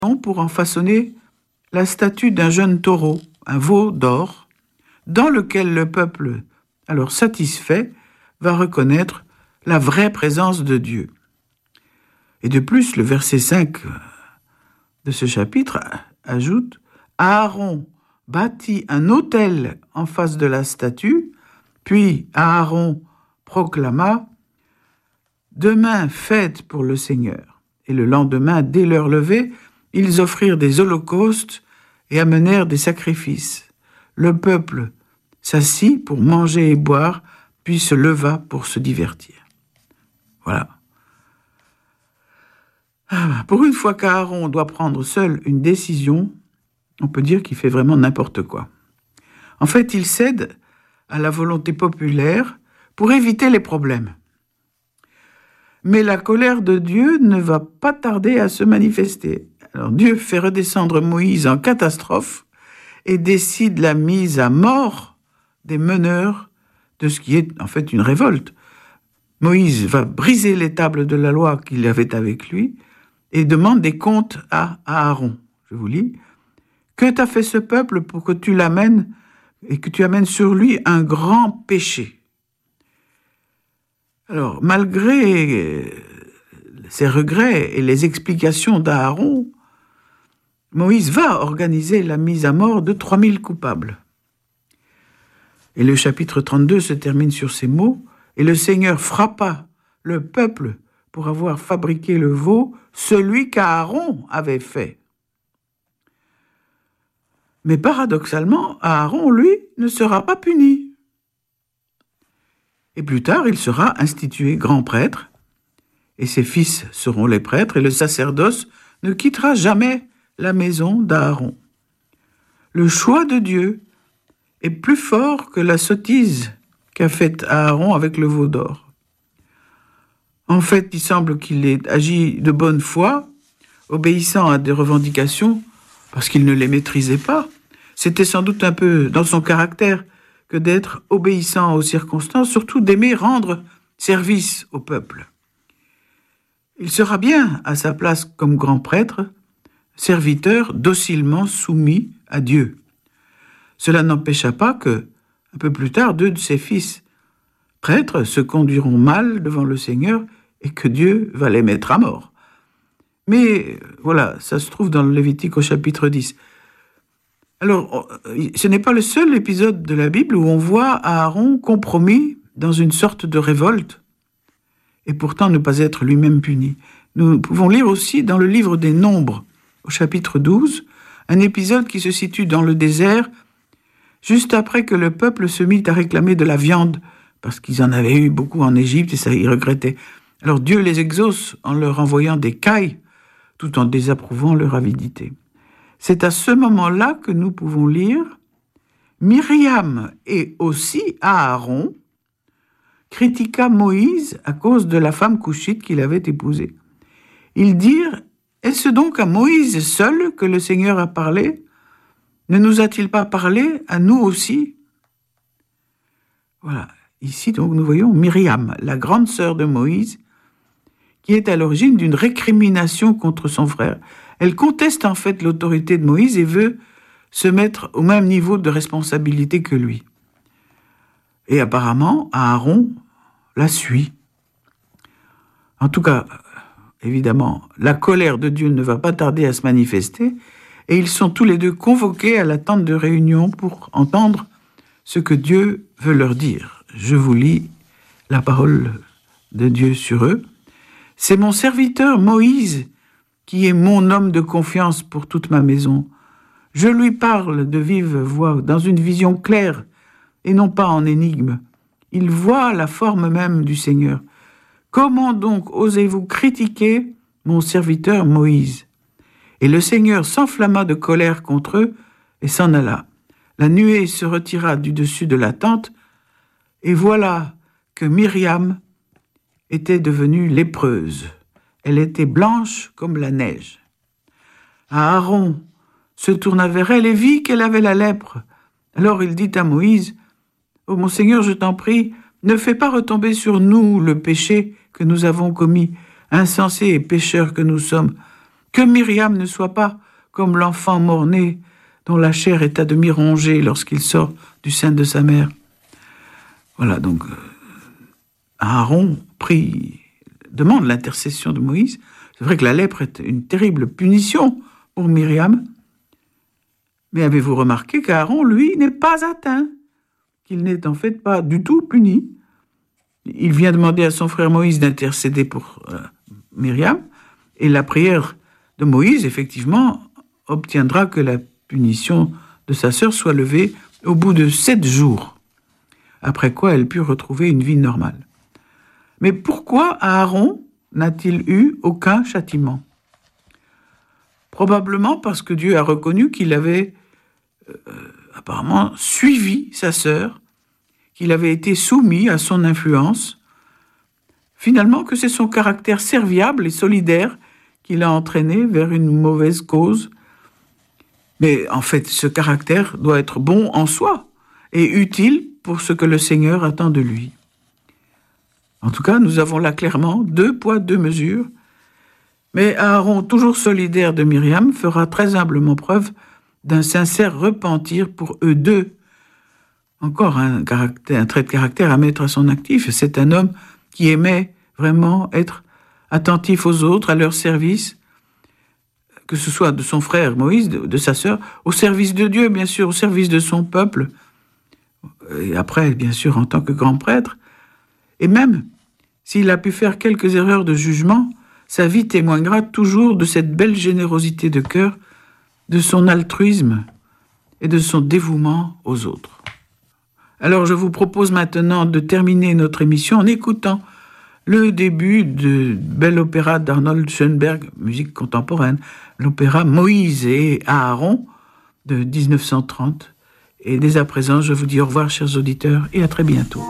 pour en façonner la statue d'un jeune taureau, un veau d'or, dans lequel le peuple, alors satisfait, va reconnaître la vraie présence de Dieu. Et de plus, le verset 5 de ce chapitre ajoute « Aaron bâtit un autel en face de la statue, puis Aaron proclama « Demain, fête pour le Seigneur ». Et le lendemain, dès leur lever, ils offrirent des holocaustes et amenèrent des sacrifices. Le peuple s'assit pour manger et boire, puis se leva pour se divertir. Voilà. Pour une fois qu'Aaron doit prendre seul une décision, on peut dire qu'il fait vraiment n'importe quoi. En fait, il cède à la volonté populaire pour éviter les problèmes. Mais la colère de Dieu ne va pas tarder à se manifester. Alors Dieu fait redescendre Moïse en catastrophe et décide la mise à mort des meneurs de ce qui est en fait une révolte. Moïse va briser les tables de la loi qu'il avait avec lui et demande des comptes à Aaron. Je vous lis. « Que t'a fait ce peuple pour que tu l'amènes et que tu amènes sur lui un grand péché ?» Alors, malgré ses regrets et les explications d'Aaron, Moïse va organiser la mise à mort de 3000 coupables. Et le chapitre 32 se termine sur ces mots. « Et le Seigneur frappa le peuple pour avoir fabriqué le veau, celui qu'Aaron avait fait. » Mais paradoxalement, Aaron, lui, ne sera pas puni. Et plus tard, il sera institué grand prêtre, et ses fils seront les prêtres, et le sacerdoce ne quittera jamais la maison d'Aaron. Le choix de Dieu est plus fort que la sottise qu'a faite Aaron avec le veau d'or. En fait, il semble qu'il ait agi de bonne foi, obéissant à des revendications, parce qu'il ne les maîtrisait pas. C'était sans doute un peu dans son caractère que d'être obéissant aux circonstances, surtout d'aimer rendre service au peuple. Il sera bien à sa place comme grand prêtre, serviteur docilement soumis à Dieu. Cela n'empêcha pas que, un peu plus tard, 2 de ses fils prêtres se conduiront mal devant le Seigneur et que Dieu va les mettre à mort. Mais voilà, ça se trouve dans le Lévitique au chapitre 10. Alors, ce n'est pas le seul épisode de la Bible où on voit Aaron compromis dans une sorte de révolte et pourtant ne pas être lui-même puni. Nous pouvons lire aussi dans le livre des Nombres, au chapitre 12, un épisode qui se situe dans le désert, juste après que le peuple se mit à réclamer de la viande, parce qu'ils en avaient eu beaucoup en Égypte et ça, ils regrettaient. Alors Dieu les exauce en leur envoyant des cailles, tout en désapprouvant leur avidité. C'est à ce moment-là que nous pouvons lire « Myriam et aussi Aaron critiqua Moïse à cause de la femme coushite qu'il avait épousée. Ils dirent « Est-ce donc à Moïse seul que le Seigneur a parlé ? Ne nous a-t-il pas parlé à nous aussi ?» Voilà, ici donc nous voyons Myriam, la grande sœur de Moïse, qui est à l'origine d'une récrimination contre son frère. Elle conteste en fait l'autorité de Moïse et veut se mettre au même niveau de responsabilité que lui. Et apparemment, Aaron la suit. En tout cas, évidemment, la colère de Dieu ne va pas tarder à se manifester et ils sont tous les deux convoqués à la tente de réunion pour entendre ce que Dieu veut leur dire. Je vous lis la parole de Dieu sur eux. « C'est mon serviteur Moïse qui est mon homme de confiance pour toute ma maison. Je lui parle de vive voix, dans une vision claire et non pas en énigme. Il voit la forme même du Seigneur. Comment donc osez-vous critiquer mon serviteur Moïse ?» Et le Seigneur s'enflamma de colère contre eux et s'en alla. La nuée se retira du dessus de la tente, et voilà que Myriam était devenue lépreuse. Elle était blanche comme la neige. Aaron se tourna vers elle et vit qu'elle avait la lèpre. Alors il dit à Moïse, « Oh mon Seigneur, je t'en prie, ne fais pas retomber sur nous le péché que nous avons commis, insensés et pécheurs que nous sommes. Que Myriam ne soit pas comme l'enfant mort-né dont la chair est à demi rongée lorsqu'il sort du sein de sa mère. Voilà, donc Aaron demande l'intercession de Moïse. C'est vrai que la lèpre est une terrible punition pour Myriam. Mais avez-vous remarqué qu'Aaron, lui, n'est pas atteint, qu'il n'est en fait pas du tout puni. Il vient demander à son frère Moïse d'intercéder pour Myriam, et la prière de Moïse, effectivement, obtiendra que la punition de sa sœur soit levée au bout de 7 jours, après quoi elle put retrouver une vie normale. Mais pourquoi Aaron n'a-t-il eu aucun châtiment ? Probablement parce que Dieu a reconnu qu'il avait apparemment suivi sa sœur, qu'il avait été soumis à son influence, finalement que c'est son caractère serviable et solidaire qui l'a entraîné vers une mauvaise cause. Mais en fait, ce caractère doit être bon en soi et utile pour ce que le Seigneur attend de lui. En tout cas, nous avons là clairement 2 poids, 2 mesures. Mais Aaron, toujours solidaire de Myriam, fera très humblement preuve d'un sincère repentir pour eux deux. Encore un trait de caractère à mettre à son actif. C'est un homme qui aimait vraiment être attentif aux autres, à leur service, que ce soit de son frère Moïse, de sa sœur, au service de Dieu, bien sûr, au service de son peuple, et après, bien sûr, en tant que grand prêtre. Et même, s'il a pu faire quelques erreurs de jugement, sa vie témoignera toujours de cette belle générosité de cœur, de son altruisme et de son dévouement aux autres. Alors je vous propose maintenant de terminer notre émission en écoutant le début du bel opéra d'Arnold Schoenberg, musique contemporaine, l'opéra Moïse et Aaron de 1930. Et dès à présent, je vous dis au revoir, chers auditeurs, et à très bientôt.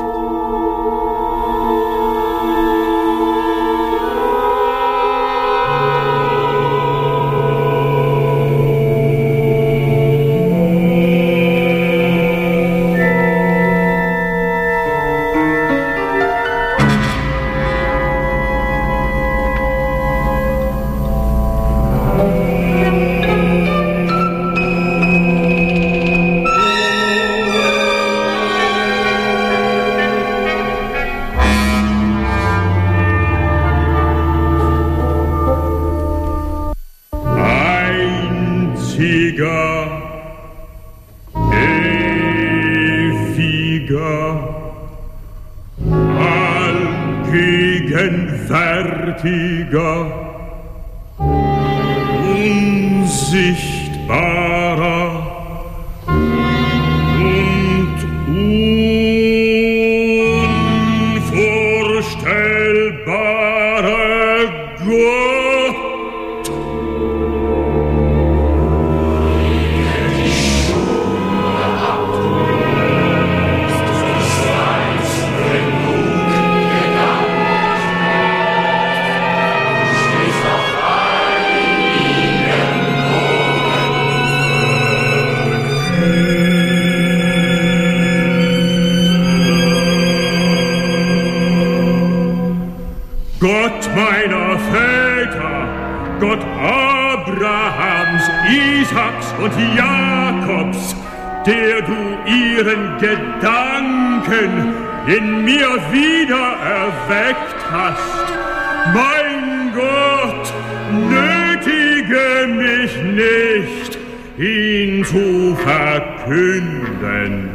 Gott meiner Väter, Gott Abrahams, Isaaks und Jakobs, der du ihren Gedanken in mir wieder erweckt hast. Mein Gott, nötige mich nicht, ihn zu verkünden.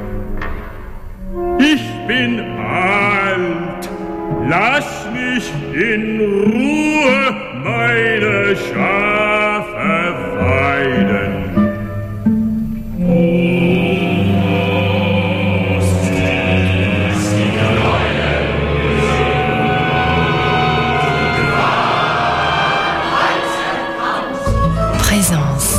Ich bin alt, lass mich in Ruhe meine Schafe weiden. Présence.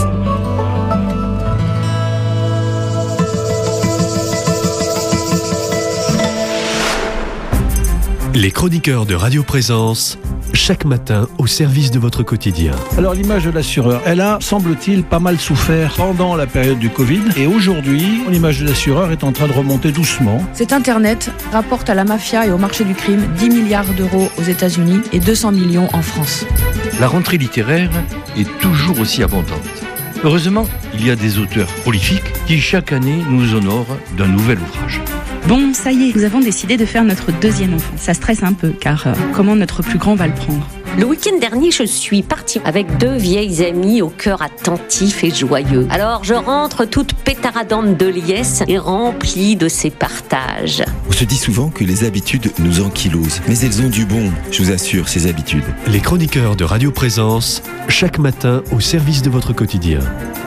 Les chroniqueurs de Radio Présence, chaque matin au service de votre quotidien. Alors l'image de l'assureur, elle a, semble-t-il, pas mal souffert pendant la période du Covid. Et aujourd'hui, l'image de l'assureur est en train de remonter doucement. Cet Internet rapporte à la mafia et au marché du crime 10 milliards d'euros aux États-Unis et 200 millions en France. La rentrée littéraire est toujours aussi abondante. Heureusement, il y a des auteurs prolifiques qui chaque année nous honorent d'un nouvel ouvrage. Bon, ça y est, nous avons décidé de faire notre deuxième enfant. Ça stresse un peu, car comment notre plus grand va le prendre ? Le week-end dernier, je suis partie avec 2 vieilles amies au cœur attentif et joyeux. Alors, je rentre toute pétaradante de liesse et remplie de ces partages. On se dit souvent que les habitudes nous ankylosent, mais elles ont du bon, je vous assure, ces habitudes. Les chroniqueurs de Radio Présence, chaque matin au service de votre quotidien.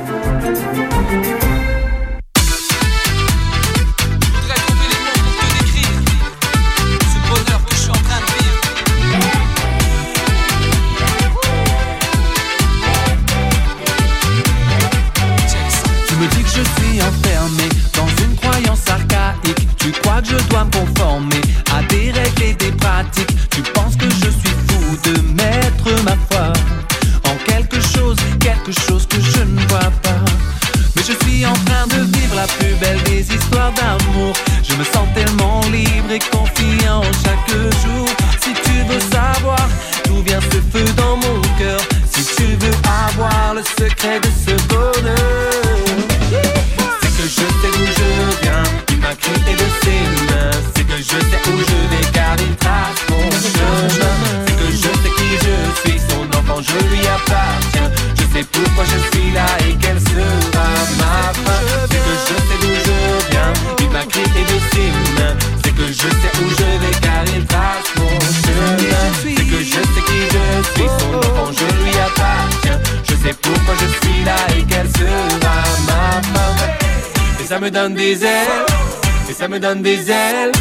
Je dois me conformer à des règles et des pratiques. Tu penses que je suis fou de mettre ma foi en quelque chose que je ne vois pas. Mais je suis en train de vivre la plus belle des histoires d'amour. Je me sens tellement libre et confiant chaque jour. Si tu veux savoir d'où vient ce feu dans mon cœur, si tu veux avoir le secret de ce bonheur, c'est que je sais d'où je viens. Ma crie et de ses mains, c'est que je sais où je vais car il trace mon chemin. C'est que je sais qui je suis, son enfant je lui appartiens. Je sais pourquoi je suis là et quelle sera ma fin. C'est que je sais d'où je viens, il m'a crié de ses mains. C'est que je sais où je vais car il trace mon chemin. C'est que je sais qui je suis, son enfant je lui appartiens. Je sais pourquoi je suis là et quelle sera ma fin. Et ça me donne des ailes. Et ça me donne des ailes.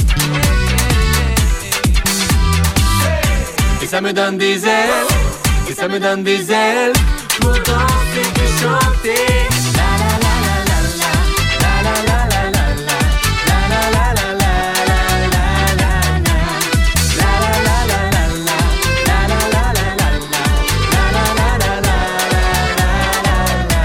Et ça me donne des ailes. Et ça me donne des ailes. Pour danser et chanter. La la la la la la. La la la la la la. La la la la la la la la. La la la la la la. La la la la la la. La la la la la la la.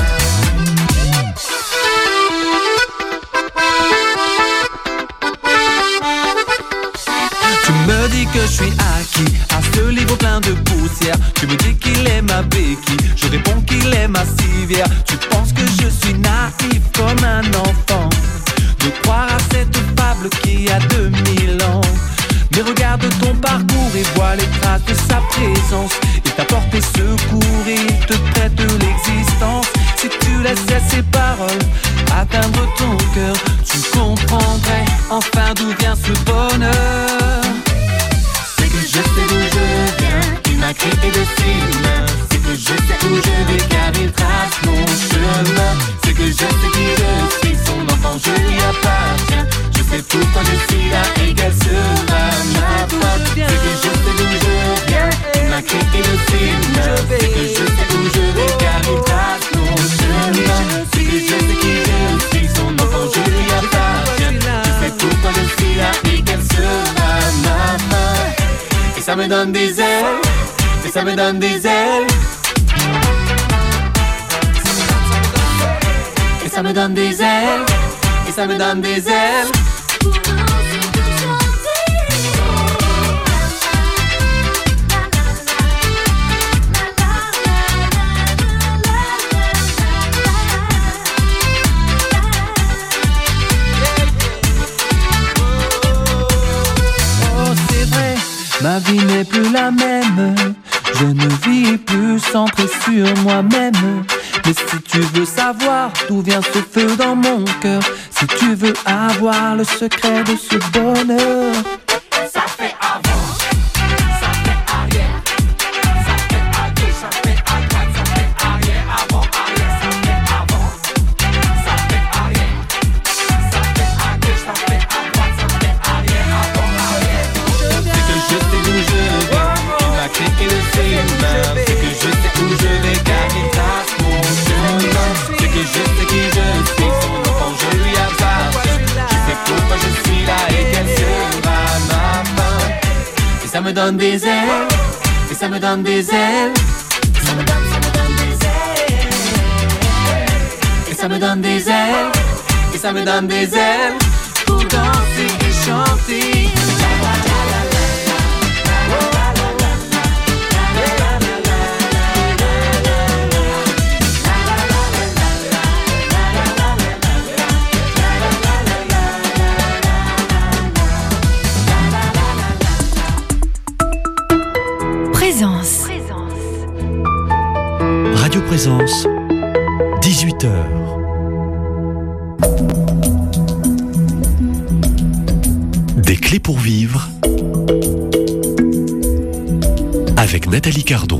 Tu me dis que je suis acquis à ce livre plein de poussière. Tu me dis qu'il est ma béquille, je réponds qu'il est ma civière. Tu penses que je suis naïf comme un enfant de croire à cette fable qui a 2000 ans. Mais regarde ton parcours et vois les traces de sa présence. Il t'a porté secours et il te prête l'existence. Si tu laissais ces paroles atteindre ton cœur, tu comprendrais enfin d'où vient ce bonheur. C'est que je sais d'où je viens, il m'a créé de ses mains. C'est que je sais où je vais car il trace mon chemin. C'est que je sais qui je suis, son enfant je lui appartiens. Je sais pourquoi je suis là et quelle sera ma fin. C'est que je sais d'où je viens, il m'a créé de ses mains. C'est que je sais où je vais car il trace mon chemin. C'est que je sais qui je suis, son enfant je lui appartiens. Je sais pourquoi je suis là et quelle sera ma fin. Et ça me donne des ailes. Et ça me donne des ailes. Et ça me donne des ailes. Et ça me donne des ailes. Ma vie n'est plus la même, je ne vis plus centré sur moi-même. Mais si tu veux savoir d'où vient ce feu dans mon cœur, si tu veux avoir le secret de ce bonheur, ça fait avant, ça fait arrière, ça fait à gauche, ça fait à droite, ça fait arrière, avant, arrière, ça fait avant, ça fait arrière, ça fait à gauche, ça fait à droite, ça fait arrière, avant, arrière. C'est que je sais d'où je viens, il m'a créé de ses mains. C'est que je sais où je vais car il trace mon chemin. C'est que je sais qui je suis, son enfant je lui appartiens. Je sais pourquoi je suis là et quelle sera me donne des ailes, et ça me donne des ailes. Ça me donne des ailes, et ça me donne des ailes, et ça me donne des ailes pour danser et chanter. Radio Présence, 18h. Des clés pour vivre avec Nathalie Cardon.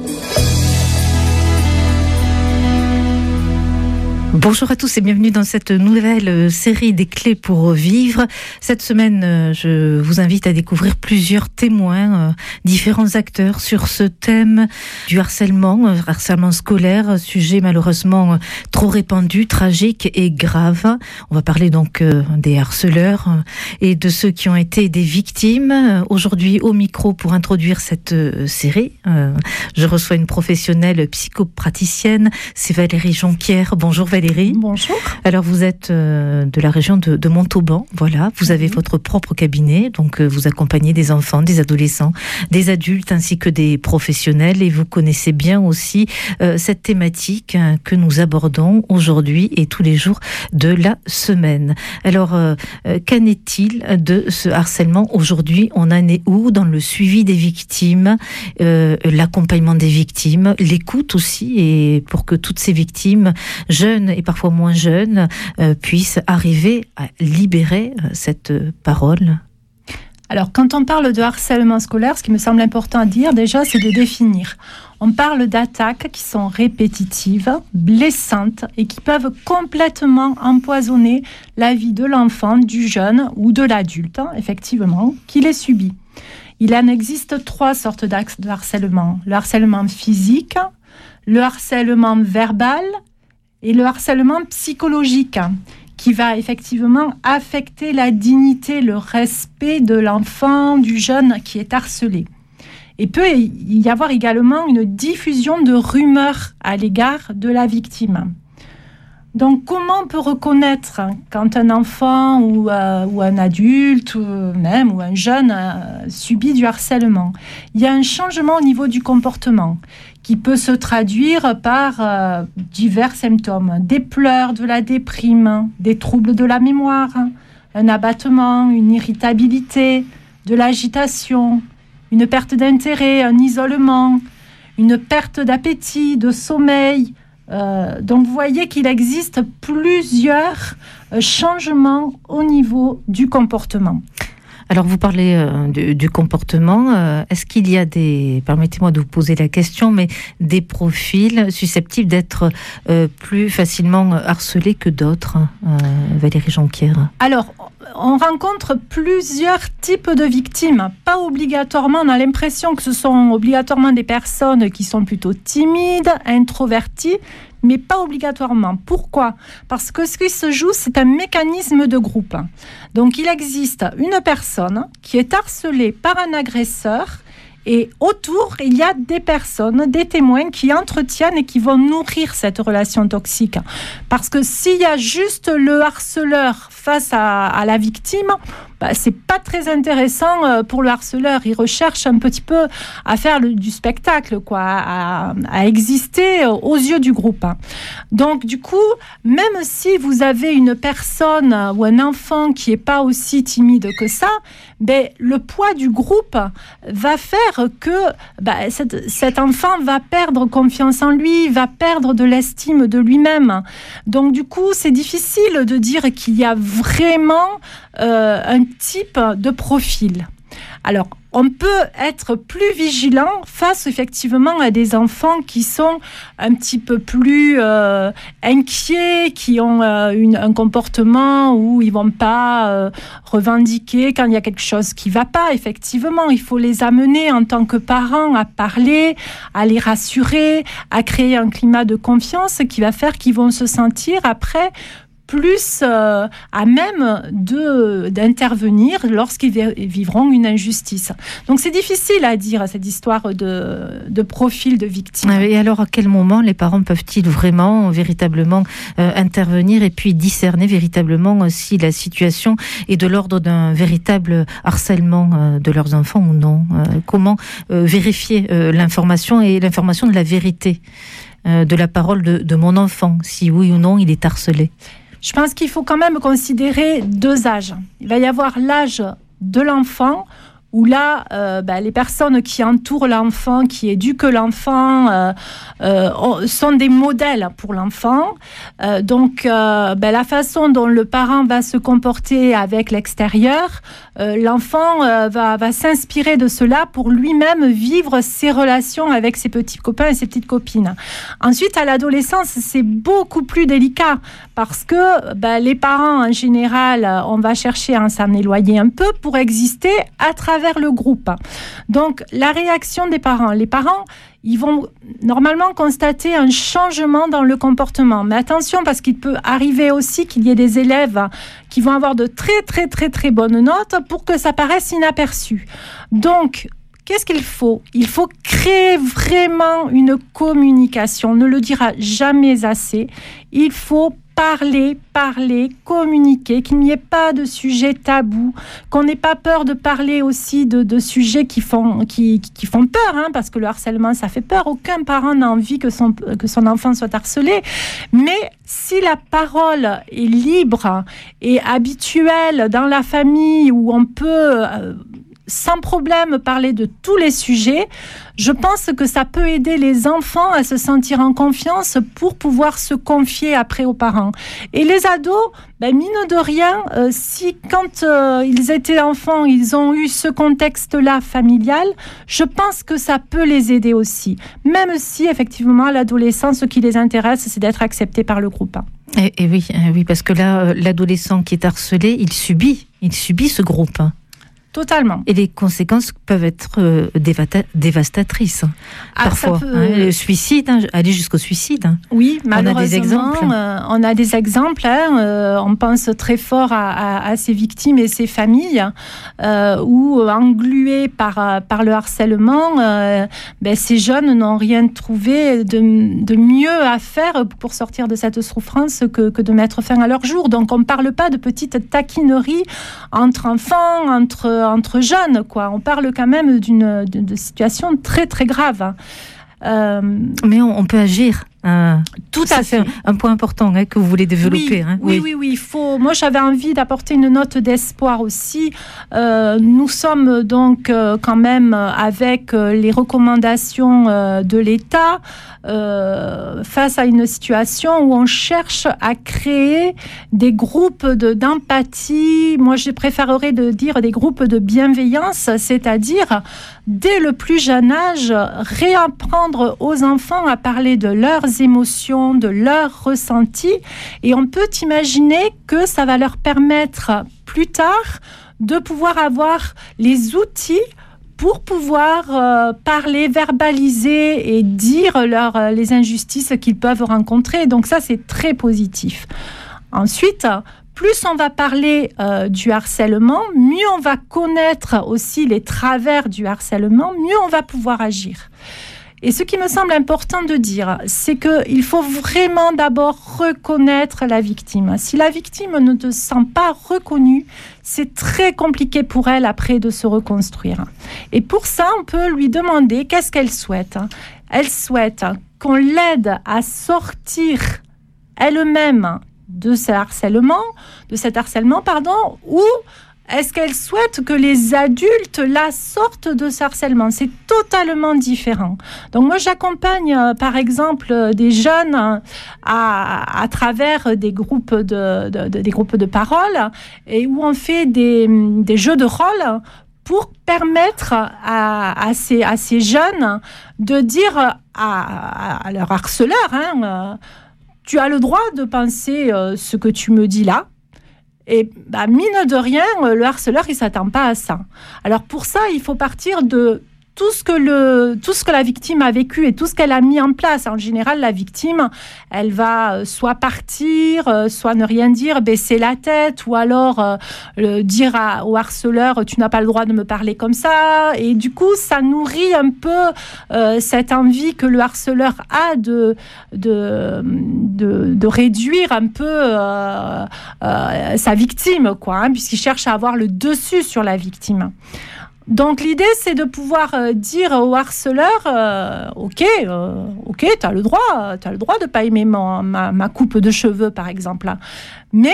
Bonjour à tous et bienvenue dans cette nouvelle série des clés pour vivre. Cette semaine, je vous invite à découvrir plusieurs témoins, différents acteurs sur ce thème du harcèlement scolaire, sujet malheureusement trop répandu, tragique et grave. On va parler donc des harceleurs et de ceux qui ont été des victimes. Aujourd'hui, au micro pour introduire cette série, je reçois une professionnelle psychopraticienne, c'est Valérie Jonquière. Bonjour Valérie. Bonjour. Alors vous êtes de la région de Montauban, voilà. Vous avez votre propre cabinet, donc vous accompagnez des enfants, des adolescents, des adultes ainsi que des professionnels, et vous connaissez bien aussi cette thématique que nous abordons aujourd'hui et tous les jours de la semaine. Alors qu'en est-il de ce harcèlement aujourd'hui? On en est où dans le suivi des victimes, l'accompagnement des victimes, l'écoute aussi, et pour que toutes ces victimes, jeunes et parfois moins jeunes, puissent arriver à libérer cette parole? Alors, quand on parle de harcèlement scolaire, ce qui me semble important à dire déjà, c'est de définir. On parle d'attaques qui sont répétitives, blessantes et qui peuvent complètement empoisonner la vie de l'enfant, du jeune ou de l'adulte, effectivement, qui les subit. Il en existe 3 sortes de harcèlement. Le harcèlement physique, le harcèlement verbal et le harcèlement psychologique, qui va effectivement affecter la dignité, le respect de l'enfant, du jeune qui est harcelé. Et peut y avoir également une diffusion de rumeurs à l'égard de la victime. Donc, comment on peut reconnaître quand un enfant ou un adulte ou un jeune subit du harcèlement? Il y a un changement au niveau du comportement qui peut se traduire par divers symptômes. Des pleurs, de la déprime, des troubles de la mémoire, un abattement, une irritabilité, de l'agitation, une perte d'intérêt, un isolement, une perte d'appétit, de sommeil. Donc vous voyez qu'il existe plusieurs changements au niveau du comportement. Alors vous parlez du comportement, est-ce qu'il y a permettez-moi de vous poser la question, mais des profils susceptibles d'être plus facilement harcelés que d'autres, Valérie Jonquière? Alors, on rencontre plusieurs types de victimes. Pas obligatoirement, on a l'impression que ce sont obligatoirement des personnes qui sont plutôt timides, introverties, mais pas obligatoirement. Pourquoi? Parce que ce qui se joue, c'est un mécanisme de groupe. Donc, il existe une personne qui est harcelée par un agresseur et autour, il y a des personnes, des témoins qui entretiennent et qui vont nourrir cette relation toxique. Parce que s'il y a juste le harceleur face à la victime, c'est pas très intéressant pour le harceleur. Il recherche un petit peu à faire du spectacle, à exister aux yeux du groupe. Donc, du coup, même si vous avez une personne ou un enfant qui est pas aussi timide que ça, le poids du groupe va faire que cet enfant va perdre confiance en lui, va perdre de l'estime de lui-même. Donc, du coup, c'est difficile de dire qu'il y a vraiment un type de profil. Alors, on peut être plus vigilant face effectivement à des enfants qui sont un petit peu plus inquiets, qui ont un comportement où ils vont pas revendiquer quand il y a quelque chose qui va pas. Effectivement, il faut les amener en tant que parents à parler, à les rassurer, à créer un climat de confiance qui va faire qu'ils vont se sentir après plus à même d'intervenir lorsqu'ils vivront une injustice. Donc c'est difficile à dire, cette histoire de profil de victime. Et alors à quel moment les parents peuvent-ils véritablement intervenir et puis discerner véritablement si la situation est de l'ordre d'un véritable harcèlement de leurs enfants ou non? Comment vérifier l'information et l'information de la vérité de la parole de mon enfant, si oui ou non il est harcelé? Je pense qu'il faut quand même considérer 2 âges. Il va y avoir l'âge de l'enfant, où là, les personnes qui entourent l'enfant, qui éduquent l'enfant, sont des modèles pour l'enfant. Donc, la façon dont le parent va se comporter avec l'extérieur, l'enfant va s'inspirer de cela pour lui-même vivre ses relations avec ses petits copains et ses petites copines. Ensuite, à l'adolescence, c'est beaucoup plus délicat parce que les parents, en général, on va chercher à s'en éloigner un peu pour exister à travers le groupe. Donc, la réaction des parents. Les parents, ils vont normalement constater un changement dans le comportement. Mais attention, parce qu'il peut arriver aussi qu'il y ait des élèves qui vont avoir de très, très, très, très bonnes notes pour que ça paraisse inaperçu. Donc, qu'est-ce qu'il faut ? Il faut créer vraiment une communication. On ne le dira jamais assez. Il faut parler, communiquer, qu'il n'y ait pas de sujet tabou, qu'on n'ait pas peur de parler aussi de sujets qui font peur, parce que le harcèlement, ça fait peur. Aucun parent n'a envie que son enfant soit harcelé. Mais si la parole est libre et habituelle dans la famille, où on peut sans problème parler de tous les sujets, je pense que ça peut aider les enfants à se sentir en confiance pour pouvoir se confier après aux parents. Et les ados, mine de rien, si quand ils étaient enfants, ils ont eu ce contexte-là familial, je pense que ça peut les aider aussi. Même si, effectivement, à l'adolescence, ce qui les intéresse, c'est d'être accepté par le groupe. Et oui, parce que là, l'adolescent qui est harcelé, il subit ce groupe. Totalement. Et les conséquences peuvent être dévastatrices. Parfois. Le suicide, aller jusqu'au suicide. Oui, malheureusement. On a des exemples. On pense très fort à ces victimes et ces familles où, englués par le harcèlement, ces jeunes n'ont rien trouvé de mieux à faire pour sortir de cette souffrance que de mettre fin à leur jour. Donc, on ne parle pas de petites taquineries entre enfants, entre jeunes, quoi. On parle quand même d'une situation très, très grave. Mais on peut agir. Tout à fait. C'est un point important que vous voulez développer. Oui. Moi, j'avais envie d'apporter une note d'espoir aussi. Nous sommes donc quand même avec les recommandations de l'État face à une situation où on cherche à créer des groupes d'empathie. Moi, je préférerais de dire des groupes de bienveillance, c'est-à-dire dès le plus jeune âge, réapprendre aux enfants à parler de leurs émotions, de leurs ressentis, et on peut imaginer que ça va leur permettre plus tard de pouvoir avoir les outils pour pouvoir parler, verbaliser et dire les injustices qu'ils peuvent rencontrer. Donc ça, c'est très positif. Ensuite, plus on va parler du harcèlement, mieux on va connaître aussi les travers du harcèlement, mieux on va pouvoir agir. Et ce qui me semble important de dire, c'est qu'il faut vraiment d'abord reconnaître la victime. Si la victime ne te sent pas reconnue, c'est très compliqué pour elle après de se reconstruire. Et pour ça, on peut lui demander qu'est-ce qu'elle souhaite. Elle souhaite qu'on l'aide à sortir elle-même de cet harcèlement, ou est-ce qu'elle souhaite que les adultes la sortent de ce harcèlement ? C'est totalement différent. Donc moi, j'accompagne par exemple des jeunes à travers des groupes de parole et où on fait des jeux de rôle pour permettre à ces jeunes de dire à leur harceleur, tu as le droit de penser ce que tu me dis là. Et mine de rien, le harceleur, il ne s'attend pas à ça. Alors pour ça, il faut partir de tout ce que la victime a vécu et tout ce qu'elle a mis en place. En général, la victime, elle va soit partir, soit ne rien dire, baisser la tête, ou alors dire au harceleur, tu n'as pas le droit de me parler comme ça. Et du coup, ça nourrit un peu cette envie que le harceleur a de réduire un peu sa victime, quoi, puisqu'il cherche à avoir le dessus sur la victime. Donc l'idée, c'est de pouvoir dire au harceleur, ok, t'as le droit de pas aimer ma coupe de cheveux, par exemple. Mais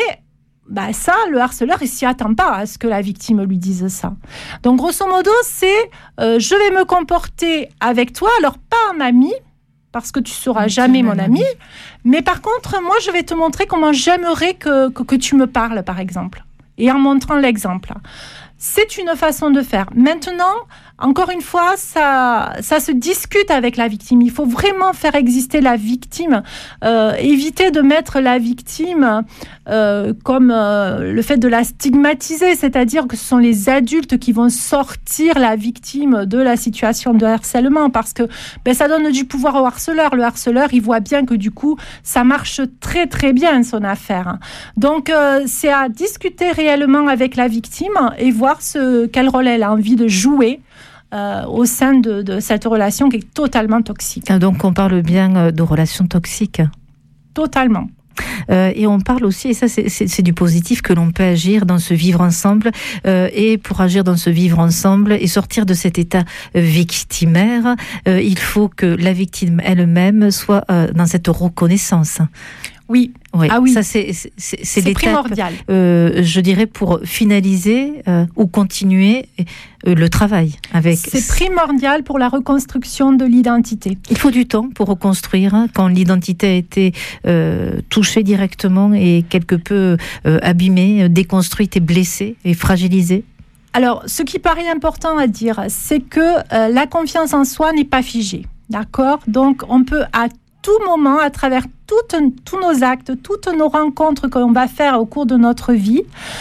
ça, le harceleur, il s'y attend pas à ce que la victime lui dise ça. Donc grosso modo, c'est je vais me comporter avec toi, alors pas en ami, parce que tu seras jamais mon ami, mais par contre, moi, je vais te montrer comment j'aimerais que tu me parles, par exemple, et en montrant l'exemple. C'est une façon de faire. Maintenant, encore une fois, ça se discute avec la victime. Il faut vraiment faire exister la victime, éviter de mettre la victime comme le fait de la stigmatiser, c'est-à-dire que ce sont les adultes qui vont sortir la victime de la situation de harcèlement, parce que ça donne du pouvoir au harceleur. Le harceleur, il voit bien que du coup, ça marche très très bien son affaire. Donc, c'est à discuter réellement avec la victime et voir quel rôle elle a envie de jouer au sein de cette relation qui est totalement toxique. Donc on parle bien de relations toxiques. Totalement. Et on parle aussi, et ça c'est du positif, que l'on peut agir dans ce vivre ensemble, et pour agir dans ce vivre ensemble et sortir de cet état victimaire, il faut que la victime elle-même soit dans cette reconnaissance. Oui. Oui. Ah oui, ça c'est primordial. Je dirais pour finaliser ou continuer le travail avec. C'est primordial pour la reconstruction de l'identité. Il faut du temps pour reconstruire quand l'identité a été touchée directement et quelque peu abîmée, déconstruite et blessée et fragilisée. Alors, ce qui paraît important à dire, c'est que la confiance en soi n'est pas figée, d'accord ? Donc, on peut à tout moment, à travers tous nos actes, toutes nos rencontres qu'on va faire au cours de notre vie,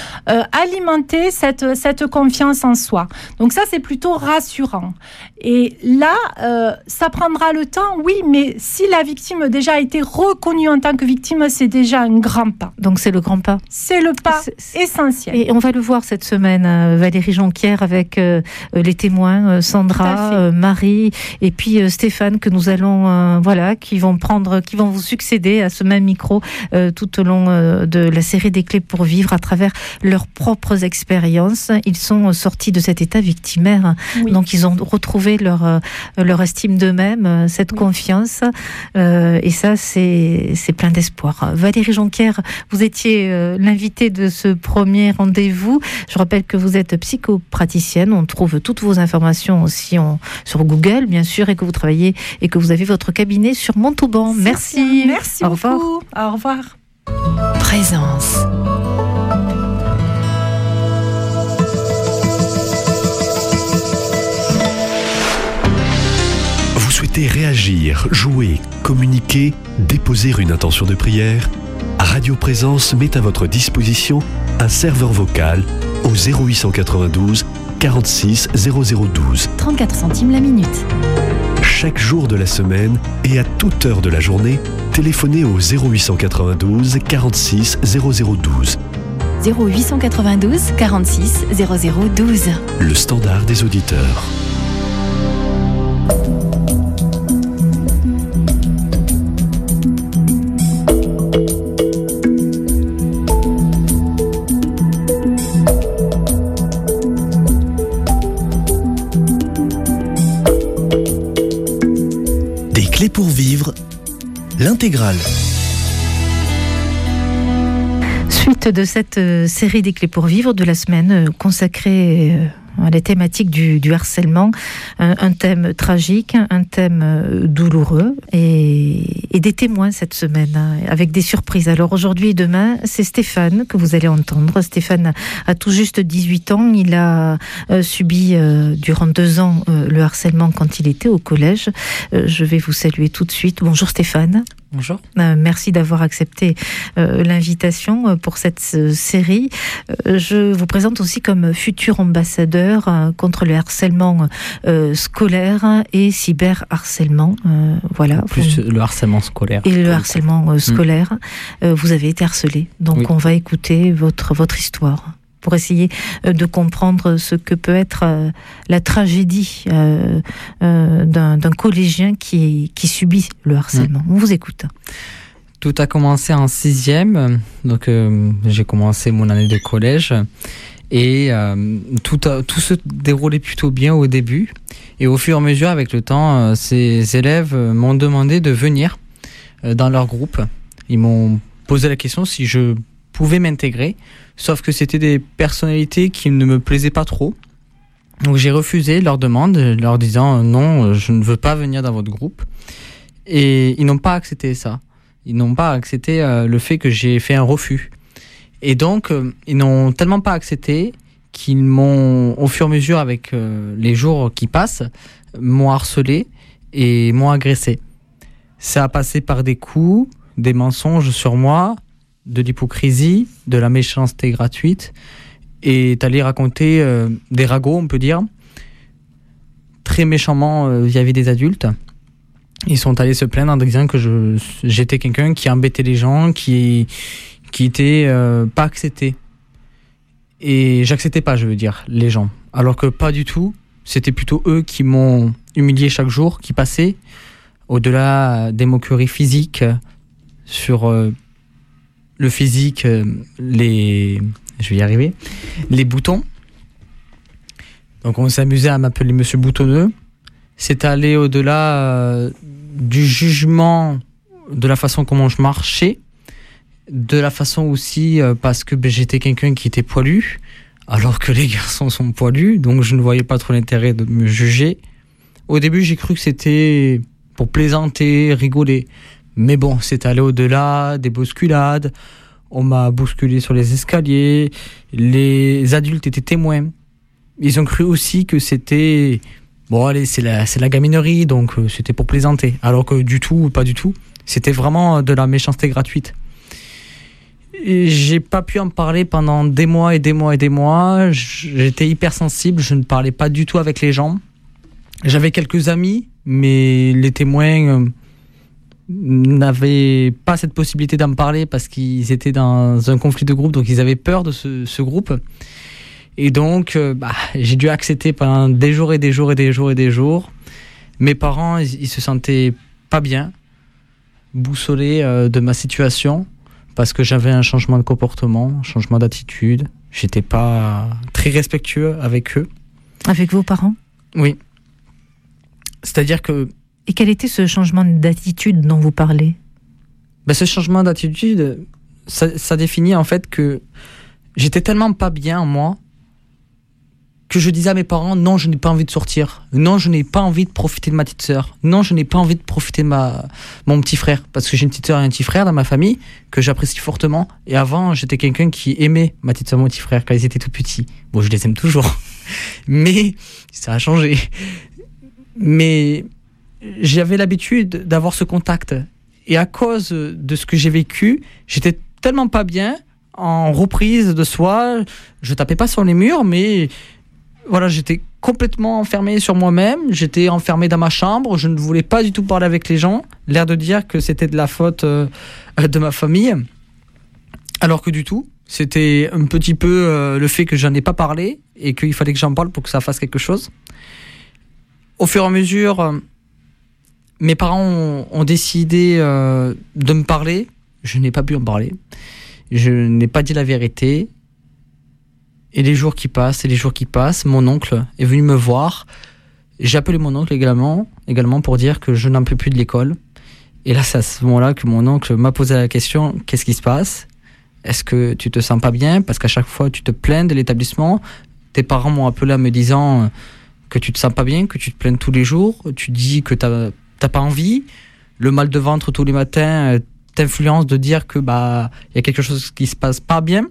alimenter cette confiance en soi. Donc ça, c'est plutôt rassurant. Et là, ça prendra le temps, oui, mais si la victime déjà a été reconnue en tant que victime, c'est déjà un grand pas. Donc c'est le grand pas. C'est le pas essentiel. Et on va le voir cette semaine, Valérie Jonquière, avec les témoins, Sandra, Marie, et puis Stéphane, que nous allons, qui vont vous succéder à ce même micro tout au long de la série des clés pour vivre à travers leurs propres expériences. Ils sont sortis de cet état victimaire, donc ils ont retrouvé leur estime d'eux-mêmes, cette confiance, et ça c'est plein d'espoir. Valérie Jonquière, vous étiez l'invitée de ce premier rendez-vous. Je rappelle que vous êtes psychopraticienne, on trouve toutes vos informations aussi sur Google bien sûr, et que vous travaillez et que vous avez votre cabinet sur Montauban. Merci. Merci au beaucoup. Revoir. Au revoir. Présence. Vous souhaitez réagir, jouer, communiquer, déposer une intention de prière ? Radio Présence met à votre disposition un serveur vocal au 0892 46 0012. 34 centimes la minute. Chaque jour de la semaine et à toute heure de la journée, téléphonez au 0892 46 0012. 0892 46 0012. Le standard des auditeurs. Clés pour vivre, l'intégrale. Suite de cette série des clés pour vivre de la semaine consacrée à la thématique du harcèlement, un thème tragique, un thème douloureux et des témoins cette semaine avec des surprises. Alors aujourd'hui et demain, c'est Stéphane que vous allez entendre. Stéphane a tout juste 18 ans. Il a subi durant 2 ans le harcèlement quand il était au collège. Je vais vous saluer tout de suite. Bonjour Stéphane. Bonjour. Merci d'avoir accepté l'invitation pour cette série. Je vous présente aussi comme futur ambassadeur contre le harcèlement scolaire et cyberharcèlement. Voilà. Plus le harcèlement scolaire. Et le harcèlement scolaire. Vous avez été harcelé. Donc on va écouter votre histoire pour essayer de comprendre ce que peut être la tragédie d'un collégien qui subit le harcèlement. On vous écoute. Tout a commencé en 6e, donc j'ai commencé mon année de collège et tout se déroulait plutôt bien au début. Et au fur et à mesure, avec le temps, ces élèves m'ont demandé de venir dans leur groupe. Ils m'ont posé la question si je pouvais m'intégrer, sauf que c'était des personnalités qui ne me plaisaient pas trop. Donc j'ai refusé leur demande, leur disant non, je ne veux pas venir dans votre groupe. Et ils n'ont pas accepté ça. Ils n'ont pas accepté le fait que j'ai fait un refus. Et donc ils n'ont tellement pas accepté qu'ils m'ont, au fur et à mesure avec les jours qui passent, m'ont harcelé et m'ont agressé. Ça a passé par des coups, des mensonges sur moi, de l'hypocrisie, de la méchanceté gratuite, et d'aller raconter des ragots, on peut dire, très méchamment vis-à-vis des adultes. Ils sont allés se plaindre en disant que j'étais quelqu'un qui embêtait les gens, qui était pas accepté. Et j'acceptais pas, je veux dire, les gens. Alors que pas du tout, c'était plutôt eux qui m'ont humilié chaque jour, qui passaient, au-delà des moqueries physiques, sur le physique, je vais y arriver, les boutons. Donc on s'amusait à m'appeler Monsieur Boutonneux. C'est aller au-delà du jugement, de la façon comment je marchais, de la façon aussi parce que j'étais quelqu'un qui était poilu, alors que les garçons sont poilus, donc je ne voyais pas trop l'intérêt de me juger. Au début, j'ai cru que c'était pour plaisanter, rigoler. Mais bon, c'est allé au-delà des bousculades. On m'a bousculé sur les escaliers. Les adultes étaient témoins. Ils ont cru aussi que c'était... Bon, allez, c'est la gaminerie, donc c'était pour plaisanter. Alors que du tout, pas du tout. C'était vraiment de la méchanceté gratuite. Et j'ai pas pu en parler pendant des mois et des mois et des mois. J'étais hypersensible, je ne parlais pas du tout avec les gens. J'avais quelques amis, mais les témoins... n'avaient pas cette possibilité d'en parler parce qu'ils étaient dans un conflit de groupe, donc ils avaient peur de ce groupe. Et donc, j'ai dû accepter pendant des jours et des jours et des jours et des jours. Mes parents, ils se sentaient pas bien, boussolés de ma situation, parce que j'avais un changement de comportement, un changement d'attitude. J'étais pas très respectueux avec eux. Avec vos parents ? Oui. C'est-à-dire que... Et quel était ce changement d'attitude dont vous parlez ? Ce changement d'attitude, ça définit en fait que j'étais tellement pas bien en moi que je disais à mes parents, non, je n'ai pas envie de sortir. Non, je n'ai pas envie de profiter de ma petite sœur. Non, je n'ai pas envie de profiter de mon petit frère. Parce que j'ai une petite sœur et un petit frère dans ma famille que j'apprécie fortement. Et avant, j'étais quelqu'un qui aimait ma petite sœur et mon petit frère quand ils étaient tout petits. Bon, je les aime toujours. Mais ça a changé. Mais... j'avais l'habitude d'avoir ce contact. Et à cause de ce que j'ai vécu, j'étais tellement pas bien, en reprise de soi. Je tapais pas sur les murs, mais voilà, j'étais complètement enfermé sur moi-même. J'étais enfermé dans ma chambre. Je ne voulais pas du tout parler avec les gens. L'air de dire que c'était de la faute de ma famille. Alors que du tout, c'était un petit peu le fait que j'en ai pas parlé et qu'il fallait que j'en parle pour que ça fasse quelque chose. Au fur et à mesure... mes parents ont décidé de me parler. Je n'ai pas pu en parler. Je n'ai pas dit la vérité. Et les jours qui passent, mon oncle est venu me voir. J'ai appelé mon oncle également pour dire que je n'en peux plus de l'école. Et là, c'est à ce moment-là que mon oncle m'a posé la question, qu'est-ce qui se passe ? Est-ce que tu te sens pas bien ? Parce qu'à chaque fois, tu te plains de l'établissement. Tes parents m'ont appelé en me disant que tu te sens pas bien, que tu te plains tous les jours. Tu dis que t'as pas envie, le mal de ventre tous les matins t'influence de dire que y a quelque chose qui se passe pas bien.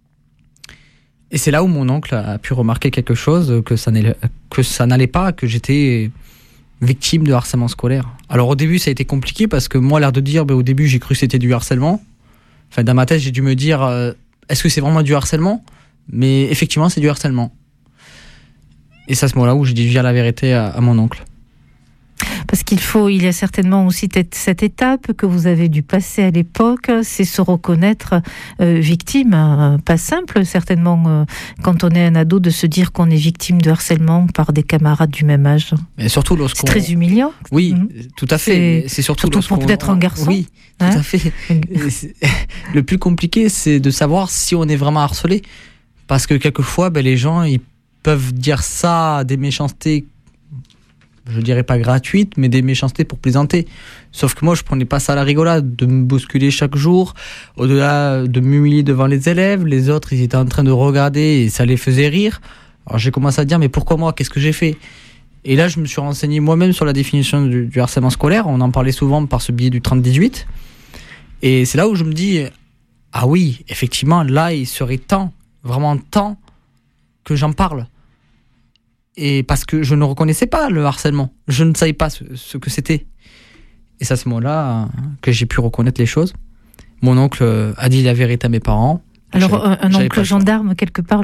Et c'est là où mon oncle a pu remarquer quelque chose, que ça n'allait pas, que j'étais victime de harcèlement scolaire. Alors au début ça a été compliqué parce que moi, l'air de dire, au début j'ai cru que c'était du harcèlement. Enfin, dans ma tête j'ai dû me dire, est-ce que c'est vraiment du harcèlement ? Mais effectivement c'est du harcèlement. Et c'est à ce moment-là où j'ai dit dire la vérité à mon oncle. Parce il y a certainement aussi cette étape que vous avez dû passer à l'époque, c'est se reconnaître victime. Pas simple, certainement, quand on est un ado, de se dire qu'on est victime de harcèlement par des camarades du même âge. Mais surtout lorsqu'on... C'est très humiliant. Oui, tout à fait. C'est surtout pour peut-être un garçon. Oui, tout à fait. Le plus compliqué, c'est de savoir si on est vraiment harcelé. Parce que quelquefois, les gens, ils peuvent dire ça, des méchancetés, je dirais pas gratuites, mais des méchancetés pour plaisanter. Sauf que moi, je prenais pas ça à la rigolade, de me bousculer chaque jour, au-delà de m'humilier devant les élèves. Les autres, ils étaient en train de regarder et ça les faisait rire. Alors j'ai commencé à dire, mais pourquoi moi ? Qu'est-ce que j'ai fait ? Et là, je me suis renseigné moi-même sur la définition du harcèlement scolaire. On en parlait souvent par ce biais du 30-18. Et c'est là où je me dis, ah oui, effectivement, là, il serait temps, vraiment temps, que j'en parle. Et parce que je ne reconnaissais pas le harcèlement. Je ne savais pas ce que c'était. Et c'est à ce moment-là que j'ai pu reconnaître les choses. Mon oncle a dit la vérité à mes parents. Alors, un oncle gendarme, quelque part,